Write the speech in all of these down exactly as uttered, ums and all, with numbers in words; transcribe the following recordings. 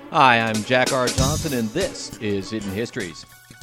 Hi, I'm Jack R. Johnson, and this is Hidden Histories.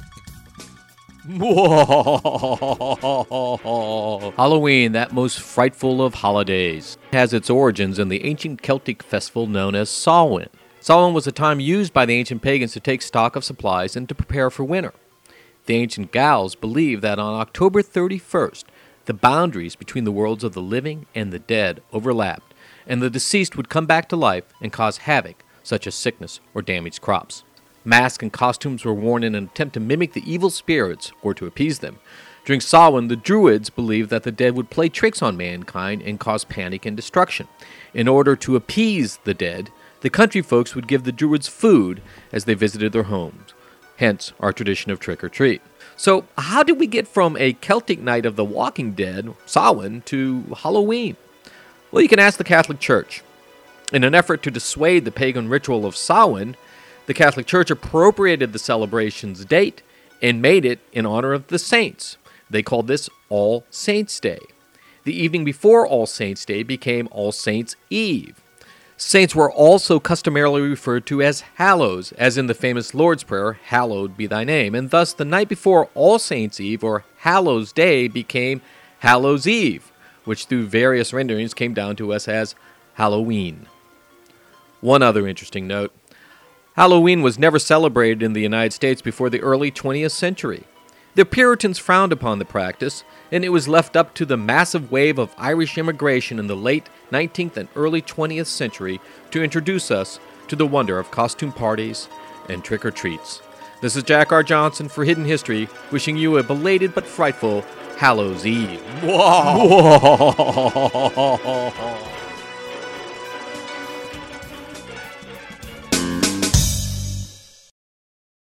Halloween, that most frightful of holidays, has its origins in the ancient Celtic festival known as Samhain. Samhain was a time used by the ancient pagans to take stock of supplies and to prepare for winter. The ancient Gauls believed that on October thirty-first, the boundaries between the worlds of the living and the dead overlapped, and the deceased would come back to life and cause havoc, such as sickness or damaged crops. Masks and costumes were worn in an attempt to mimic the evil spirits or to appease them. During Samhain, the Druids believed that the dead would play tricks on mankind and cause panic and destruction. In order to appease the dead, the country folks would give the Druids food as they visited their homes, hence our tradition of trick-or-treat. So, how did we get from a Celtic night of the Walking Dead, Samhain, to Halloween? Well, you can ask the Catholic Church. In an effort to dissuade the pagan ritual of Samhain, the Catholic Church appropriated the celebration's date and made it in honor of the saints. They called this All Saints' Day. The evening before All Saints' Day became All Saints' Eve. Saints were also customarily referred to as Hallows, as in the famous Lord's Prayer, Hallowed be thy name, and thus the night before All Saints' Eve, or Hallows' Day, became Hallows' Eve, which through various renderings came down to us as Halloween. One other interesting note. Halloween was never celebrated in the United States before the early twentieth century. The Puritans frowned upon the practice, and it was left up to the massive wave of Irish immigration in the late nineteenth and early twentieth century to introduce us to the wonder of costume parties and trick-or-treats. This is Jack R. Johnson for Hidden History, wishing you a belated but frightful Hallows' Eve. Whoa! Whoa.